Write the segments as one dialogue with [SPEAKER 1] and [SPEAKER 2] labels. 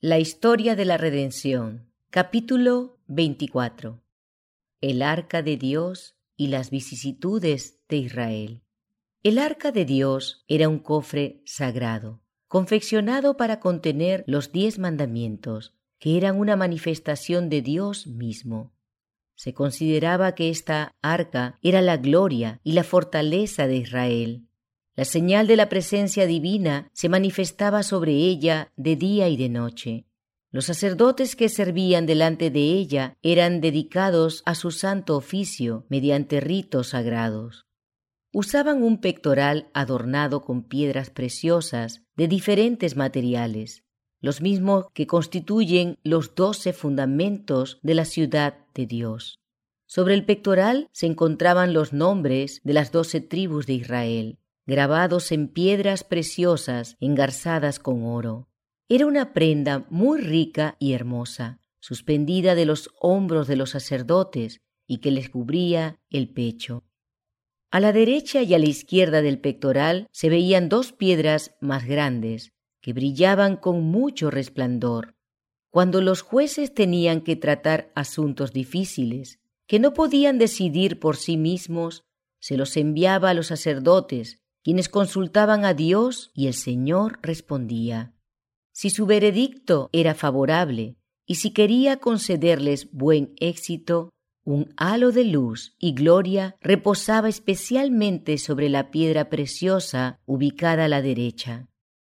[SPEAKER 1] La historia de la redención. Capítulo 24. El arca de Dios y las vicisitudes de Israel. El arca de Dios era un cofre sagrado, confeccionado para contener los 10 mandamientos, que eran una manifestación de Dios mismo. Se consideraba que esta arca era la gloria y la fortaleza de Israel. La señal de la presencia divina se manifestaba sobre ella de día y de noche. Los sacerdotes que servían delante de ella eran dedicados a su santo oficio mediante ritos sagrados. Usaban un pectoral adornado con piedras preciosas de diferentes materiales, los mismos que constituyen los 12 fundamentos de la ciudad de Dios. Sobre el pectoral se encontraban los nombres de las 12 tribus de Israel, grabados en piedras preciosas engarzadas con oro. Era una prenda muy rica y hermosa, suspendida de los hombros de los sacerdotes y que les cubría el pecho. A la derecha y a la izquierda del pectoral se veían 2 piedras más grandes, que brillaban con mucho resplandor. Cuando los jueces tenían que tratar asuntos difíciles, que no podían decidir por sí mismos, se los enviaba a los sacerdotes, quienes consultaban a Dios y el Señor respondía. Si su veredicto era favorable y si quería concederles buen éxito, un halo de luz y gloria reposaba especialmente sobre la piedra preciosa ubicada a la derecha.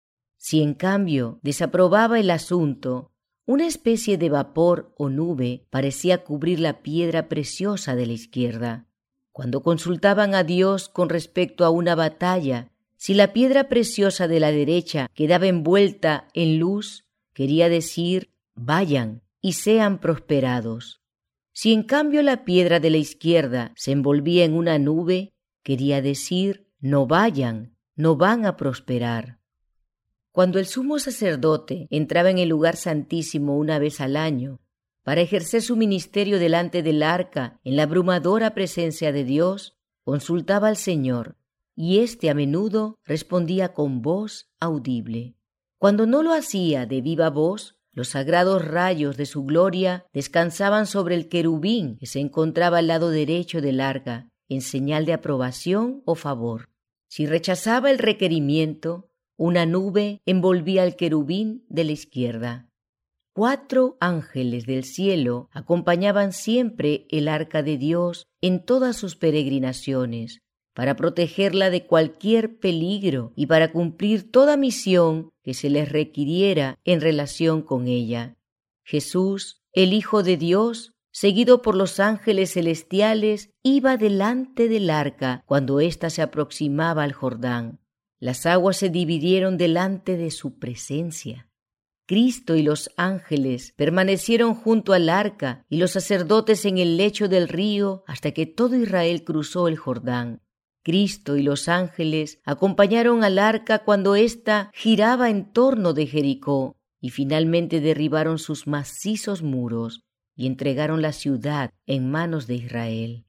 [SPEAKER 1] Si en cambio desaprobaba el asunto, una especie de vapor o nube parecía cubrir la piedra preciosa de la izquierda. Cuando consultaban a Dios con respecto a una batalla, si la piedra preciosa de la derecha quedaba envuelta en luz, quería decir, vayan y sean prosperados. Si en cambio la piedra de la izquierda se envolvía en una nube, quería decir, no vayan, no van a prosperar. Cuando el sumo sacerdote entraba en el lugar santísimo una vez al año, para ejercer su ministerio delante del arca en la abrumadora presencia de Dios, consultaba al Señor, y éste a menudo respondía con voz audible. Cuando no lo hacía de viva voz, los sagrados rayos de su gloria descansaban sobre el querubín que se encontraba al lado derecho del arca, en señal de aprobación o favor. Si rechazaba el requerimiento, una nube envolvía al querubín de la izquierda. 4 ángeles del cielo acompañaban siempre el arca de Dios en todas sus peregrinaciones, para protegerla de cualquier peligro y para cumplir toda misión que se les requiriera en relación con ella. Jesús, el Hijo de Dios, seguido por los ángeles celestiales, iba delante del arca cuando ésta se aproximaba al Jordán. Las aguas se dividieron delante de su presencia. Cristo y los ángeles permanecieron junto al arca y los sacerdotes en el lecho del río hasta que todo Israel cruzó el Jordán. Cristo y los ángeles acompañaron al arca cuando ésta giraba en torno de Jericó y finalmente derribaron sus macizos muros y entregaron la ciudad en manos de Israel.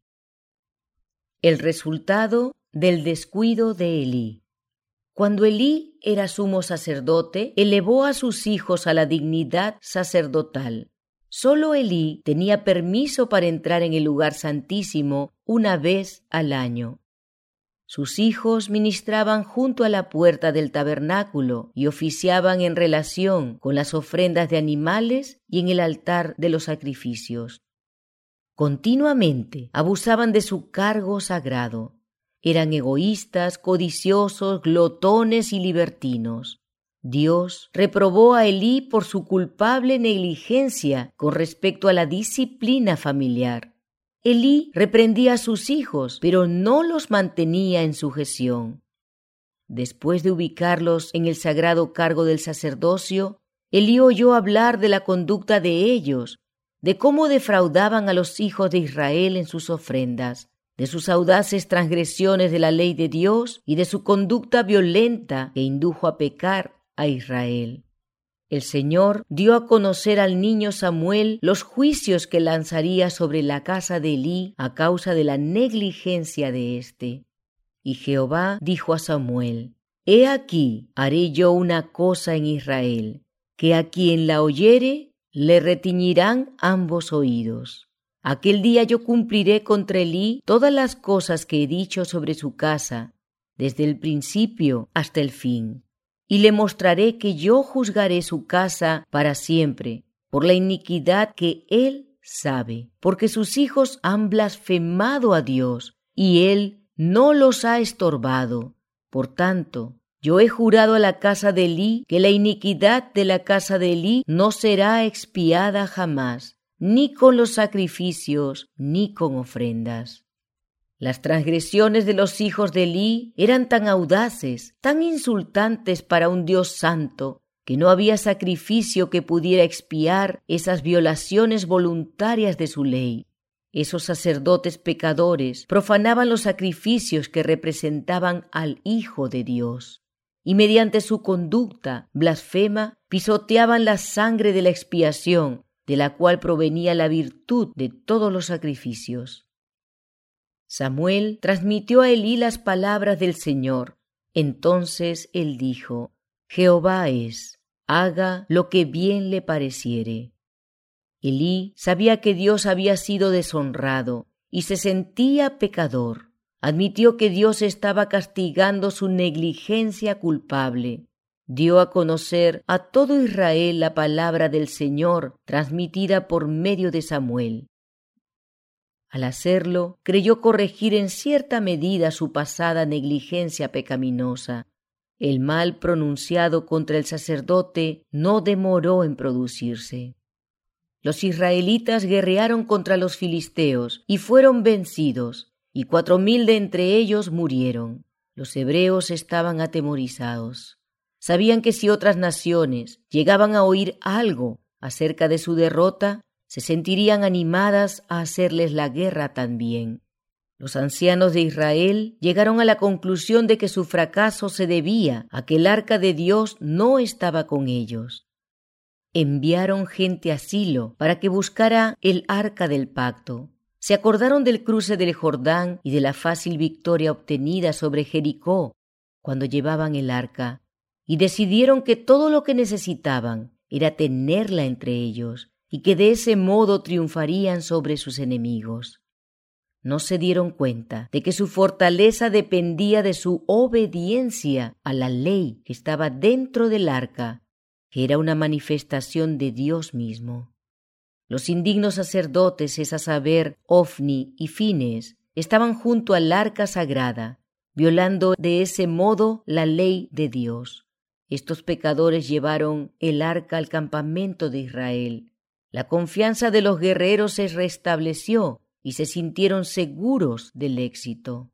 [SPEAKER 1] El resultado del descuido de Elí. Cuando Elí era sumo sacerdote, elevó a sus hijos a la dignidad sacerdotal. Solo Elí tenía permiso para entrar en el lugar santísimo una vez al año. Sus hijos ministraban junto a la puerta del tabernáculo y oficiaban en relación con las ofrendas de animales y en el altar de los sacrificios. Continuamente abusaban de su cargo sagrado. Eran egoístas, codiciosos, glotones y libertinos. Dios reprobó a Elí por su culpable negligencia con respecto a la disciplina familiar. Elí reprendía a sus hijos, pero no los mantenía en sujeción. Después de ubicarlos en el sagrado cargo del sacerdocio, Elí oyó hablar de la conducta de ellos, de cómo defraudaban a los hijos de Israel en sus ofrendas, de sus audaces transgresiones de la ley de Dios y de su conducta violenta que indujo a pecar a Israel. El Señor dio a conocer al niño Samuel los juicios que lanzaría sobre la casa de Elí a causa de la negligencia de éste. Y Jehová dijo a Samuel: He aquí, haré yo una cosa en Israel, que a quien la oyere le retiñirán ambos oídos. Aquel día yo cumpliré contra Elí todas las cosas que he dicho sobre su casa, desde el principio hasta el fin, y le mostraré que yo juzgaré su casa para siempre, por la iniquidad que él sabe, porque sus hijos han blasfemado a Dios, y él no los ha estorbado. Por tanto, yo he jurado a la casa de Elí que la iniquidad de la casa de Elí no será expiada jamás, ni con los sacrificios, ni con ofrendas. Las transgresiones de los hijos de Elí eran tan audaces, tan insultantes para un Dios santo, que no había sacrificio que pudiera expiar esas violaciones voluntarias de su ley. Esos sacerdotes pecadores profanaban los sacrificios que representaban al Hijo de Dios, y mediante su conducta blasfema pisoteaban la sangre de la expiación, de la cual provenía la virtud de todos los sacrificios. Samuel transmitió a Elí las palabras del Señor. Entonces él dijo: Jehová es, haga lo que bien le pareciere. Elí sabía que Dios había sido deshonrado y se sentía pecador. Admitió que Dios estaba castigando su negligencia culpable. Dio a conocer a todo Israel la palabra del Señor transmitida por medio de Samuel. Al hacerlo, creyó corregir en cierta medida su pasada negligencia pecaminosa. El mal pronunciado contra el sacerdote no demoró en producirse. Los israelitas guerrearon contra los filisteos y fueron vencidos, y 4,000 de entre ellos murieron. Los hebreos estaban atemorizados. Sabían que si otras naciones llegaban a oír algo acerca de su derrota, se sentirían animadas a hacerles la guerra también. Los ancianos de Israel llegaron a la conclusión de que su fracaso se debía a que el arca de Dios no estaba con ellos. Enviaron gente a Silo para que buscara el arca del pacto. Se acordaron del cruce del Jordán y de la fácil victoria obtenida sobre Jericó cuando llevaban el arca, y decidieron que todo lo que necesitaban era tenerla entre ellos, y que de ese modo triunfarían sobre sus enemigos. No se dieron cuenta de que su fortaleza dependía de su obediencia a la ley que estaba dentro del arca, que era una manifestación de Dios mismo. Los indignos sacerdotes, es a saber, Ofni y Fines, estaban junto al arca sagrada, violando de ese modo la ley de Dios. Estos pecadores llevaron el arca al campamento de Israel. La confianza de los guerreros se restableció y se sintieron seguros del éxito.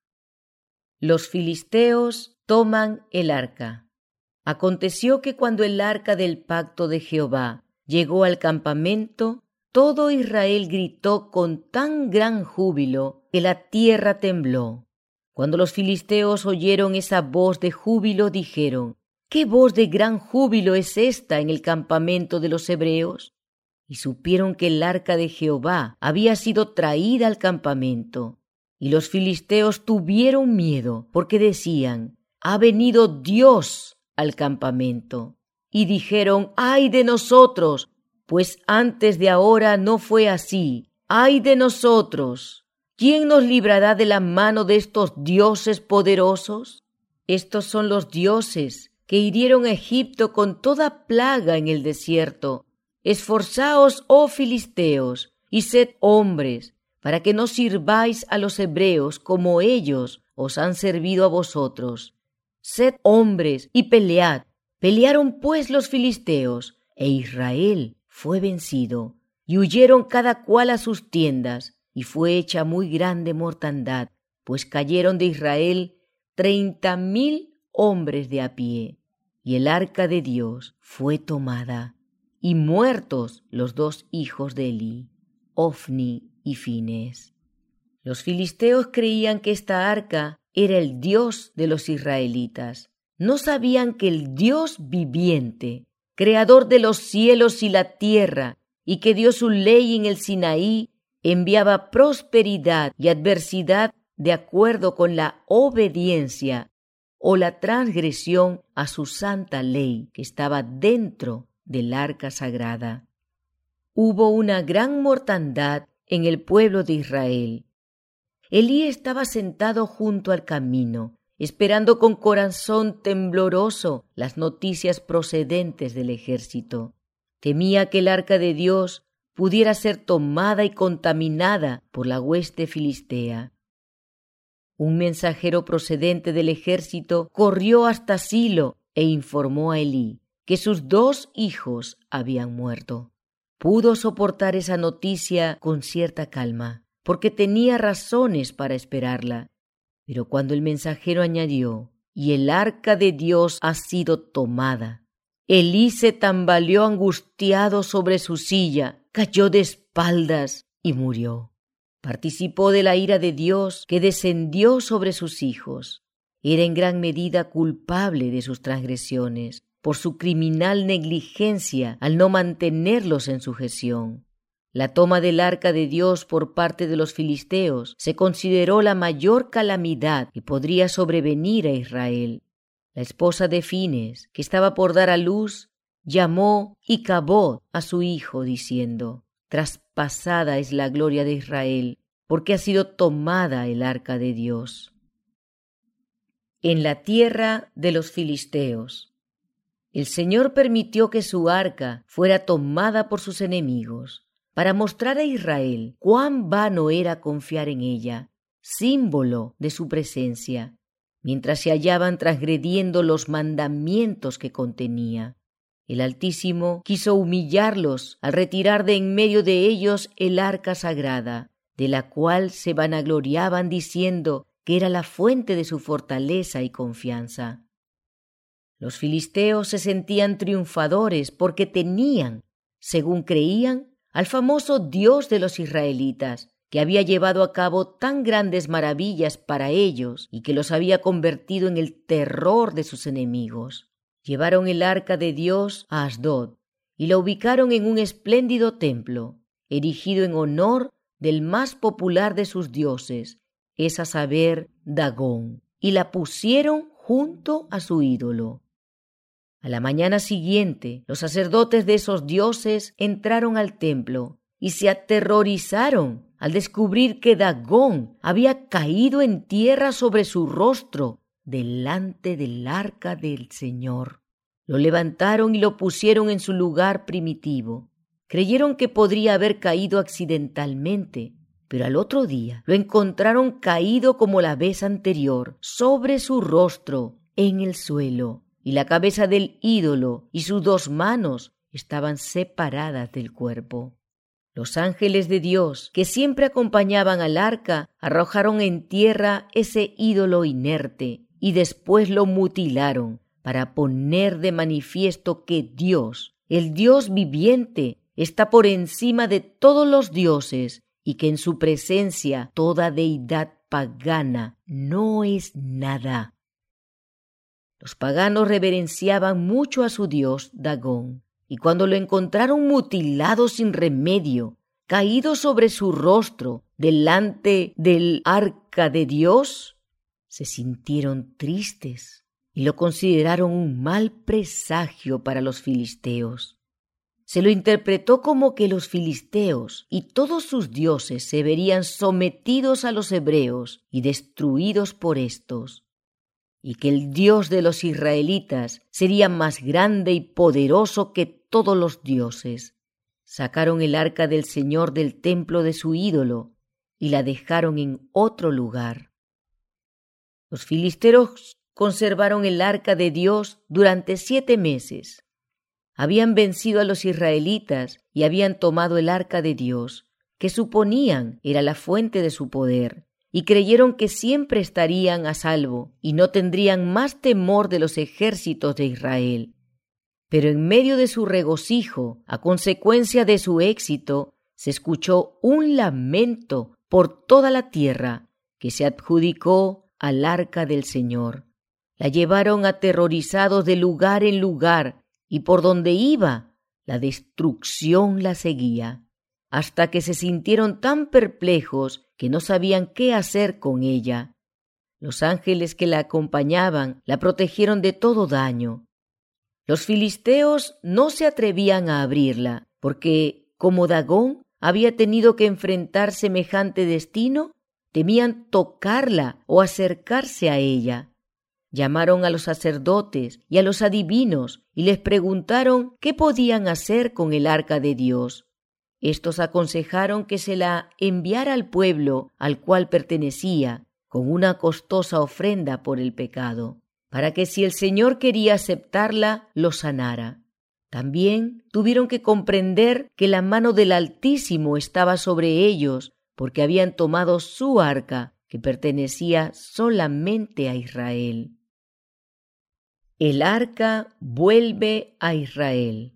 [SPEAKER 1] Los filisteos toman el arca. Aconteció que cuando el arca del pacto de Jehová llegó al campamento, todo Israel gritó con tan gran júbilo que la tierra tembló. Cuando los filisteos oyeron esa voz de júbilo, dijeron: ¿Qué voz de gran júbilo es esta en el campamento de los hebreos? Y supieron que el arca de Jehová había sido traída al campamento. Y los filisteos tuvieron miedo, porque decían: ha venido Dios al campamento. Y dijeron: ¡ay de nosotros! Pues antes de ahora no fue así. ¡Ay de nosotros! ¿Quién nos librará de la mano de estos dioses poderosos? Estos son los dioses que hirieron a Egipto con toda plaga en el desierto. Esforzaos, oh filisteos, y sed hombres, para que no sirváis a los hebreos como ellos os han servido a vosotros. Sed hombres y pelead. Pelearon pues los filisteos, e Israel fue vencido, y huyeron cada cual a sus tiendas, y fue hecha muy grande mortandad, pues cayeron de Israel 30,000 hombres de a pie. Y el arca de Dios fue tomada, y muertos los 2 hijos de Elí, Ofni y Fines. Los filisteos creían que esta arca era el Dios de los israelitas. No sabían que el Dios viviente, creador de los cielos y la tierra, y que dio su ley en el Sinaí, enviaba prosperidad y adversidad de acuerdo con la obediencia o la transgresión a su santa ley que estaba dentro del arca sagrada. Hubo una gran mortandad en el pueblo de Israel. Elí estaba sentado junto al camino, esperando con corazón tembloroso las noticias procedentes del ejército. Temía que el arca de Dios pudiera ser tomada y contaminada por la hueste filistea. Un mensajero procedente del ejército corrió hasta Silo e informó a Elí que sus 2 hijos habían muerto. Pudo soportar esa noticia con cierta calma, porque tenía razones para esperarla. Pero cuando el mensajero añadió, y el arca de Dios ha sido tomada, Elí se tambaleó angustiado sobre su silla, cayó de espaldas y murió. Participó de la ira de Dios que descendió sobre sus hijos. Era en gran medida culpable de sus transgresiones, por su criminal negligencia al no mantenerlos en sujeción. La toma del arca de Dios por parte de los filisteos se consideró la mayor calamidad que podría sobrevenir a Israel. La esposa de Fines, que estaba por dar a luz, llamó Icabod a su hijo, diciendo: «Traspasada es la gloria de Israel, porque ha sido tomada el arca de Dios». En la tierra de los filisteos, el Señor permitió que su arca fuera tomada por sus enemigos, para mostrar a Israel cuán vano era confiar en ella, símbolo de su presencia, mientras se hallaban transgrediendo los mandamientos que contenía. El Altísimo quiso humillarlos al retirar de en medio de ellos el arca sagrada, de la cual se vanagloriaban diciendo que era la fuente de su fortaleza y confianza. Los filisteos se sentían triunfadores porque tenían, según creían, al famoso Dios de los israelitas, que había llevado a cabo tan grandes maravillas para ellos y que los había convertido en el terror de sus enemigos. Llevaron el arca de Dios a Asdod y la ubicaron en un espléndido templo, erigido en honor del más popular de sus dioses, es a saber, Dagón, y la pusieron junto a su ídolo. A la mañana siguiente, los sacerdotes de esos dioses entraron al templo y se aterrorizaron al descubrir que Dagón había caído en tierra sobre su rostro delante del arca del Señor. Lo levantaron y lo pusieron en su lugar primitivo. Creyeron que podría haber caído accidentalmente, pero al otro día lo encontraron caído como la vez anterior, sobre su rostro, en el suelo, y la cabeza del ídolo y sus 2 manos estaban separadas del cuerpo. Los ángeles de Dios, que siempre acompañaban al arca, arrojaron en tierra ese ídolo inerte y después lo mutilaron para poner de manifiesto que Dios, el Dios viviente, está por encima de todos los dioses y que en su presencia toda deidad pagana no es nada. Los paganos reverenciaban mucho a su dios Dagón, y cuando lo encontraron mutilado sin remedio, caído sobre su rostro delante del arca de Dios, se sintieron tristes y lo consideraron un mal presagio para los filisteos. Se lo interpretó como que los filisteos y todos sus dioses se verían sometidos a los hebreos y destruidos por éstos, y que el Dios de los israelitas sería más grande y poderoso que todos los dioses. Sacaron el arca del Señor del templo de su ídolo y la dejaron en otro lugar. Los filisteos conservaron el arca de Dios durante 7 meses. Habían vencido a los israelitas y habían tomado el arca de Dios, que suponían era la fuente de su poder, y creyeron que siempre estarían a salvo y no tendrían más temor de los ejércitos de Israel. Pero en medio de su regocijo, a consecuencia de su éxito, se escuchó un lamento por toda la tierra que se adjudicó al arca del Señor. La llevaron aterrorizados de lugar en lugar, y por donde iba, la destrucción la seguía, hasta que se sintieron tan perplejos que no sabían qué hacer con ella. Los ángeles que la acompañaban la protegieron de todo daño. Los filisteos no se atrevían a abrirla, porque, como Dagón había tenido que enfrentar semejante destino, temían tocarla o acercarse a ella. Llamaron a los sacerdotes y a los adivinos y les preguntaron qué podían hacer con el arca de Dios. Estos aconsejaron que se la enviara al pueblo al cual pertenecía, con una costosa ofrenda por el pecado, para que si el Señor quería aceptarla, lo sanara. También tuvieron que comprender que la mano del Altísimo estaba sobre ellos, porque habían tomado su arca, que pertenecía solamente a Israel. El arca vuelve a Israel.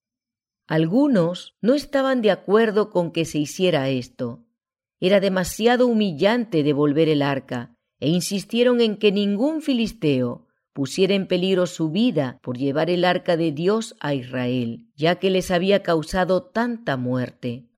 [SPEAKER 1] Algunos no estaban de acuerdo con que se hiciera esto. Era demasiado humillante devolver el arca, e insistieron en que ningún filisteo pusiera en peligro su vida por llevar el arca de Dios a Israel, ya que les había causado tanta muerte.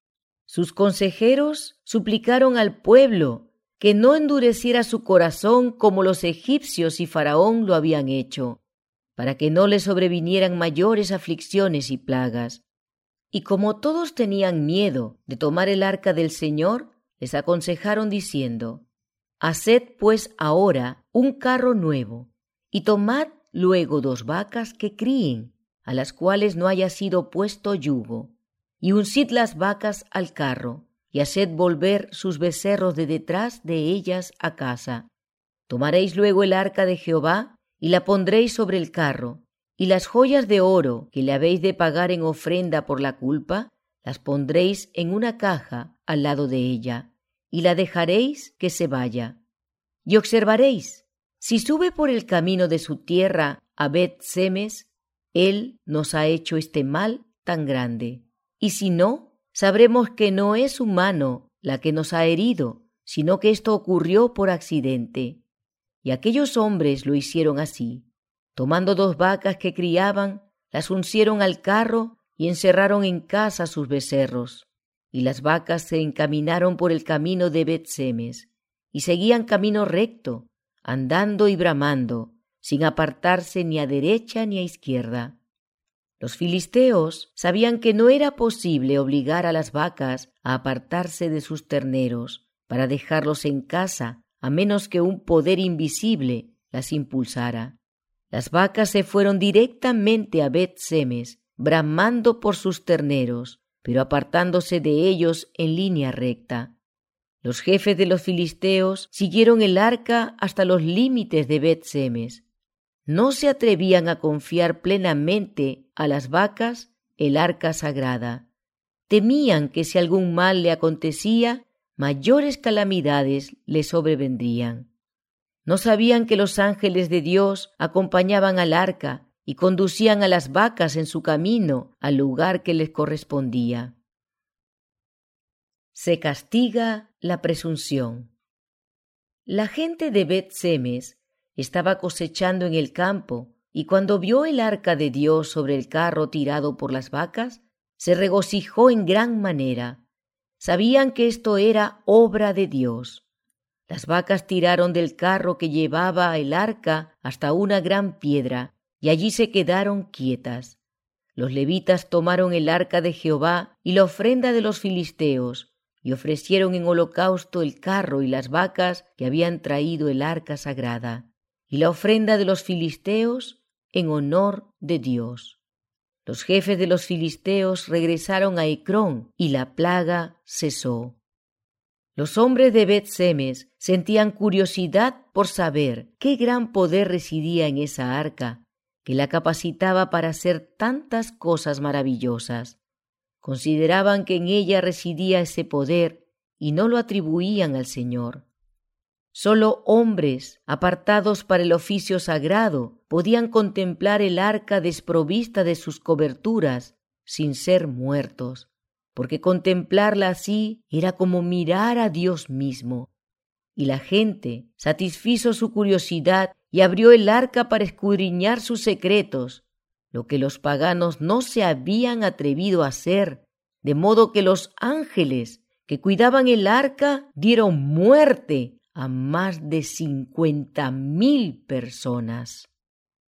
[SPEAKER 1] Sus consejeros suplicaron al pueblo que no endureciera su corazón como los egipcios y Faraón lo habían hecho, para que no le sobrevinieran mayores aflicciones y plagas. Y como todos tenían miedo de tomar el arca del Señor, les aconsejaron diciendo: «Haced pues ahora un carro nuevo, y tomad luego 2 vacas que críen, a las cuales no haya sido puesto yugo, y uncid las vacas al carro, y haced volver sus becerros de detrás de ellas a casa. Tomaréis luego el arca de Jehová, y la pondréis sobre el carro, y las joyas de oro que le habéis de pagar en ofrenda por la culpa, las pondréis en una caja al lado de ella, y la dejaréis que se vaya. Y observaréis, si sube por el camino de su tierra a Bet-Semes, él nos ha hecho este mal tan grande. Y si no, sabremos que no es su mano la que nos ha herido, sino que esto ocurrió por accidente». Y aquellos hombres lo hicieron así. Tomando 2 vacas que criaban, las uncieron al carro y encerraron en casa sus becerros. Y las vacas se encaminaron por el camino de Bet-Semes, y seguían camino recto, andando y bramando, sin apartarse ni a derecha ni a izquierda. Los filisteos sabían que no era posible obligar a las vacas a apartarse de sus terneros para dejarlos en casa, a menos que un poder invisible las impulsara. Las vacas se fueron directamente a Bet-Semes, bramando por sus terneros, pero apartándose de ellos en línea recta. Los jefes de los filisteos siguieron el arca hasta los límites de Bet-Semes. No se atrevían a confiar plenamente a las vacas el arca sagrada. Temían que si algún mal le acontecía, mayores calamidades le sobrevendrían. No sabían que los ángeles de Dios acompañaban al arca y conducían a las vacas en su camino al lugar que les correspondía. Se castiga la presunción. La gente de Bet-Semes estaba cosechando en el campo, y cuando vio el arca de Dios sobre el carro tirado por las vacas, se regocijó en gran manera. Sabían que esto era obra de Dios. Las vacas tiraron del carro que llevaba el arca hasta una gran piedra, y allí se quedaron quietas. Los levitas tomaron el arca de Jehová y la ofrenda de los filisteos, y ofrecieron en holocausto el carro y las vacas que habían traído el arca sagrada, y la ofrenda de los filisteos en honor de Dios. Los jefes de los filisteos regresaron a Ecrón, y la plaga cesó. Los hombres de Bet-Semes sentían curiosidad por saber qué gran poder residía en esa arca, que la capacitaba para hacer tantas cosas maravillosas. Consideraban que en ella residía ese poder y no lo atribuían al Señor. Solo hombres apartados para el oficio sagrado podían contemplar el arca desprovista de sus coberturas sin ser muertos, porque contemplarla así era como mirar a Dios mismo. Y la gente satisfizo su curiosidad y abrió el arca para escudriñar sus secretos, lo que los paganos no se habían atrevido a hacer, de modo que los ángeles que cuidaban el arca dieron muerte a más de 50,000 personas.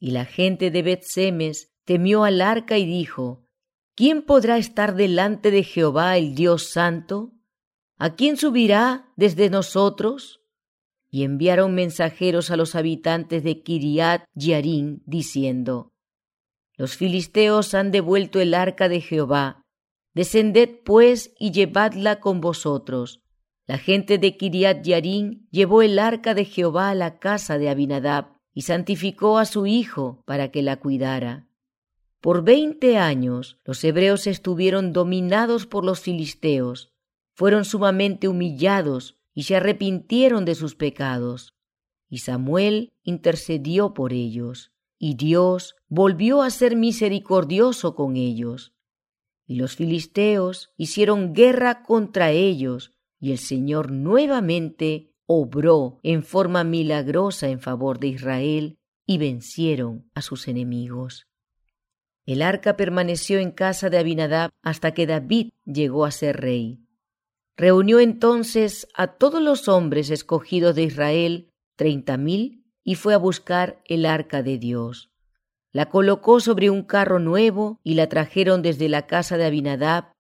[SPEAKER 1] Y la gente de Bet-Semes temió al arca y dijo: ¿Quién podrá estar delante de Jehová el Dios Santo? ¿A quién subirá desde nosotros? Y enviaron mensajeros a los habitantes de Kiriat Jearim, diciendo: Los filisteos han devuelto el arca de Jehová. Descended pues y llevadla con vosotros. La gente de Kiriat Jearim llevó el arca de Jehová a la casa de Abinadab y santificó a su hijo para que la cuidara. Por 20 años los hebreos estuvieron dominados por los filisteos, fueron sumamente humillados y se arrepintieron de sus pecados. Y Samuel intercedió por ellos, y Dios volvió a ser misericordioso con ellos. Y los filisteos hicieron guerra contra ellos, y el Señor nuevamente obró en forma milagrosa en favor de Israel, y vencieron a sus enemigos. El arca permaneció en casa de Abinadab hasta que David llegó a ser rey. Reunió entonces a todos los hombres escogidos de Israel, 30,000, y fue a buscar el arca de Dios. La colocó sobre un carro nuevo y la trajeron desde la casa de Abinadab.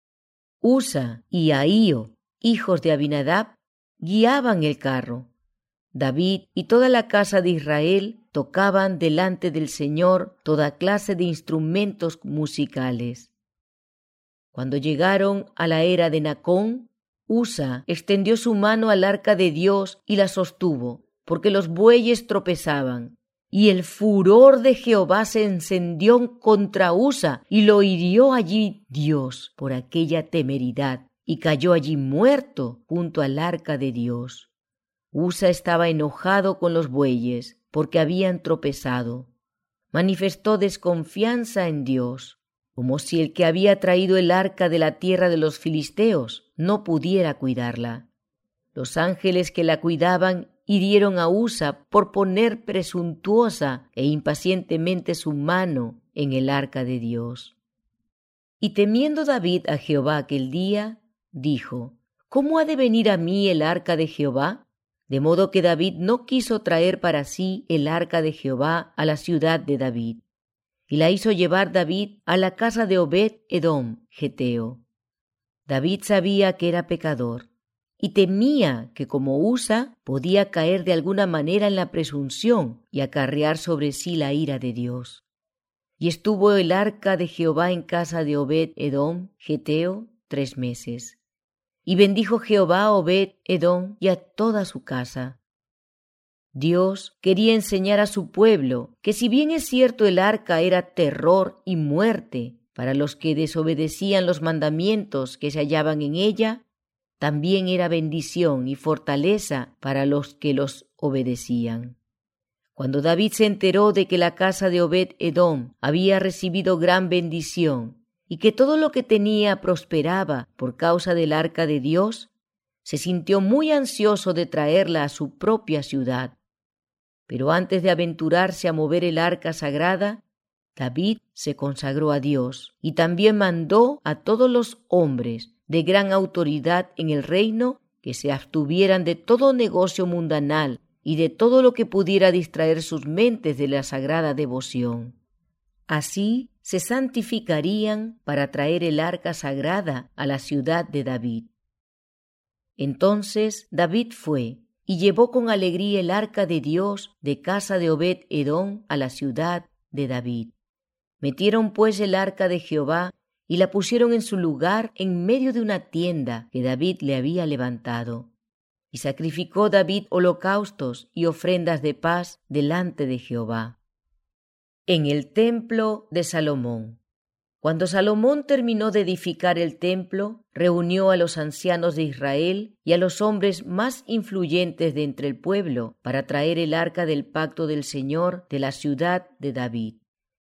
[SPEAKER 1] Usa y Ahío, hijos de Abinadab, guiaban el carro. David y toda la casa de Israel tocaban delante del Señor toda clase de instrumentos musicales. Cuando llegaron a la era de Nacón, Usa extendió su mano al arca de Dios y la sostuvo, porque los bueyes tropezaban. Y el furor de Jehová se encendió contra Usa, y lo hirió allí Dios por aquella temeridad, y cayó allí muerto junto al arca de Dios. Usa estaba enojado con los bueyes, porque habían tropezado. Manifestó desconfianza en Dios, como si el que había traído el arca de la tierra de los filisteos no pudiera cuidarla. Los ángeles que la cuidaban hirieron a Usa por poner presuntuosa e impacientemente su mano en el arca de Dios. Y temiendo David a Jehová aquel día, dijo: ¿Cómo ha de venir a mí el arca de Jehová? De modo que David no quiso traer para sí el arca de Jehová a la ciudad de David. Y la hizo llevar David a la casa de Obed-Edom, geteo. David sabía que era pecador, y temía que como Usa podía caer de alguna manera en la presunción y acarrear sobre sí la ira de Dios. Y estuvo el arca de Jehová en casa de Obed-Edom, geteo, 3 meses. Y bendijo Jehová a Obed-Edom y a toda su casa. Dios quería enseñar a su pueblo que si bien es cierto el arca era terror y muerte para los que desobedecían los mandamientos que se hallaban en ella, también era bendición y fortaleza para los que los obedecían. Cuando David se enteró de que la casa de Obed-Edom había recibido gran bendición y que todo lo que tenía prosperaba por causa del arca de Dios, se sintió muy ansioso de traerla a su propia ciudad. Pero antes de aventurarse a mover el arca sagrada, David se consagró a Dios y también mandó a todos los hombres de gran autoridad en el reino que se abstuvieran de todo negocio mundanal y de todo lo que pudiera distraer sus mentes de la sagrada devoción. Así se santificarían para traer el arca sagrada a la ciudad de David. Entonces David fue y llevó con alegría el arca de Dios de casa de Obed-Edom a la ciudad de David. Metieron pues el arca de Jehová y la pusieron en su lugar en medio de una tienda que David le había levantado. Y sacrificó David holocaustos y ofrendas de paz delante de Jehová. En el templo de Salomón. Cuando Salomón terminó de edificar el templo, reunió a los ancianos de Israel y a los hombres más influyentes de entre el pueblo para traer el arca del pacto del Señor de la ciudad de David.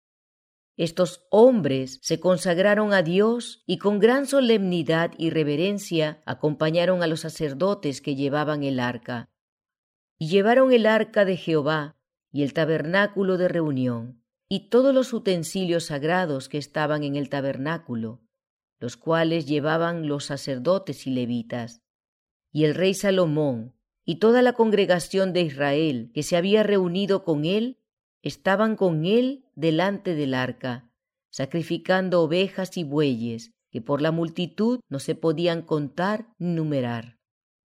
[SPEAKER 1] Estos hombres se consagraron a Dios y con gran solemnidad y reverencia acompañaron a los sacerdotes que llevaban el arca. Y llevaron el arca de Jehová y el tabernáculo de reunión y todos los utensilios sagrados que estaban en el tabernáculo, los cuales llevaban los sacerdotes y levitas. Y el rey Salomón y toda la congregación de Israel que se había reunido con él estaban con él delante del arca, sacrificando ovejas y bueyes, que por la multitud no se podían contar ni numerar.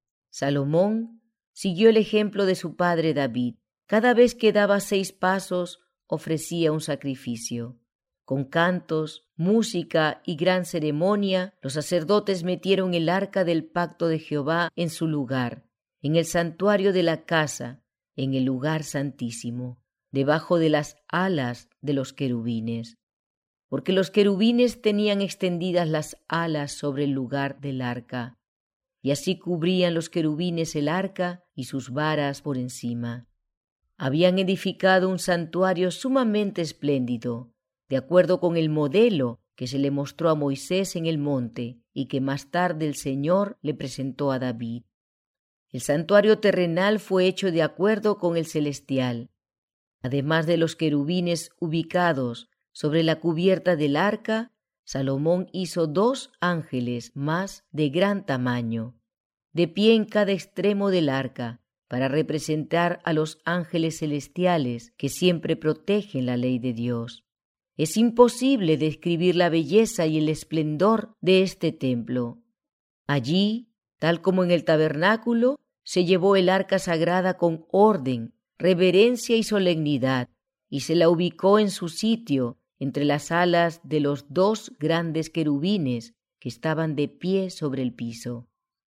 [SPEAKER 1] Salomón siguió el ejemplo de su padre David. Cada vez que daba 6 pasos, ofrecía un sacrificio. Con cantos, música y gran ceremonia, los sacerdotes metieron el arca del pacto de Jehová en su lugar, en el santuario de la casa, en el lugar santísimo, debajo de las alas de los querubines. Porque los querubines tenían extendidas las alas sobre el lugar del arca, y así cubrían los querubines el arca y sus varas por encima. Habían edificado un santuario sumamente espléndido, de acuerdo con el modelo que se le mostró a Moisés en el monte y que más tarde el Señor le presentó a David. El santuario terrenal fue hecho de acuerdo con el celestial. Además de los querubines ubicados sobre la cubierta del arca, Salomón hizo 2 ángeles más de gran tamaño, de pie en cada extremo del arca, para representar a los ángeles celestiales que siempre protegen la ley de Dios. Es imposible describir la belleza y el esplendor de este templo. Allí, tal como en el tabernáculo, se llevó el arca sagrada con orden, reverencia y solemnidad, y se la ubicó en su sitio entre las alas de los 2 grandes querubines que estaban de pie sobre el piso.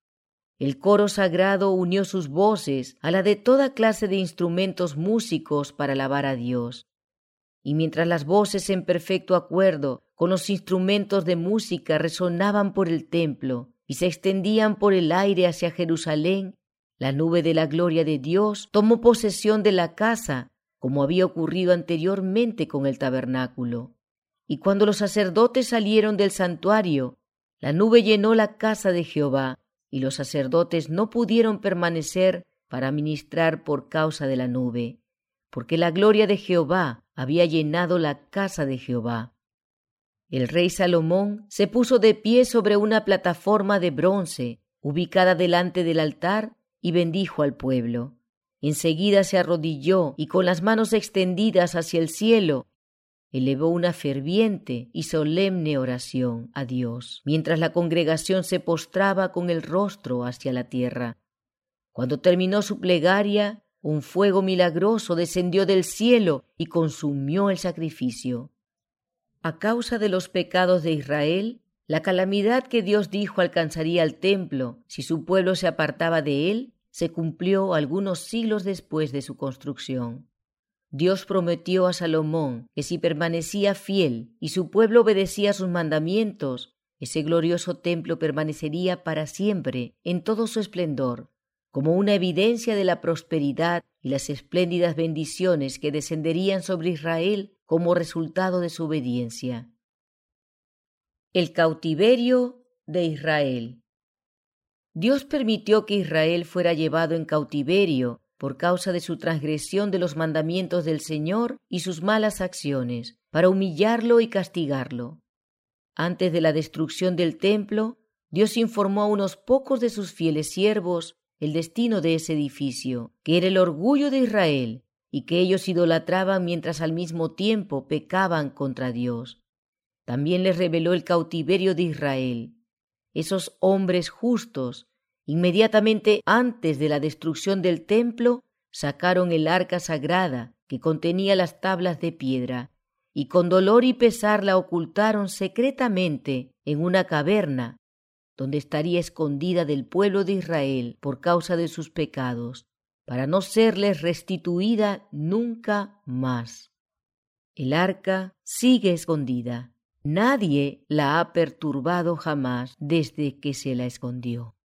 [SPEAKER 1] El coro sagrado unió sus voces a la de toda clase de instrumentos músicos para alabar a Dios. Y mientras las voces en perfecto acuerdo con los instrumentos de música resonaban por el templo y se extendían por el aire hacia Jerusalén, la nube de la gloria de Dios tomó posesión de la casa, como había ocurrido anteriormente con el tabernáculo. Y cuando los sacerdotes salieron del santuario, la nube llenó la casa de Jehová, y los sacerdotes no pudieron permanecer para ministrar por causa de la nube, porque la gloria de Jehová había llenado la casa de Jehová. El rey Salomón se puso de pie sobre una plataforma de bronce, ubicada delante del altar, y bendijo al pueblo. Enseguida se arrodilló y con las manos extendidas hacia el cielo, elevó una ferviente y solemne oración a Dios, mientras la congregación se postraba con el rostro hacia la tierra. Cuando terminó su plegaria, un fuego milagroso descendió del cielo y consumió el sacrificio. A causa de los pecados de Israel, la calamidad que Dios dijo alcanzaría al templo si su pueblo se apartaba de él, se cumplió algunos siglos después de su construcción. Dios prometió a Salomón que si permanecía fiel y su pueblo obedecía sus mandamientos, ese glorioso templo permanecería para siempre en todo su esplendor, como una evidencia de la prosperidad y las espléndidas bendiciones que descenderían sobre Israel como resultado de su obediencia. El cautiverio de Israel. Dios permitió que Israel fuera llevado en cautiverio por causa de su transgresión de los mandamientos del Señor y sus malas acciones, para humillarlo y castigarlo. Antes de la destrucción del templo, Dios informó a unos pocos de sus fieles siervos el destino de ese edificio, que era el orgullo de Israel, y que ellos idolatraban mientras al mismo tiempo pecaban contra Dios. También les reveló el cautiverio de Israel. Esos hombres justos, inmediatamente antes de la destrucción del templo, sacaron el arca sagrada que contenía las tablas de piedra, y con dolor y pesar la ocultaron secretamente en una caverna, donde estaría escondida del pueblo de Israel por causa de sus pecados, para no serles restituida nunca más. El arca sigue escondida. Nadie la ha perturbado jamás desde que se la escondió.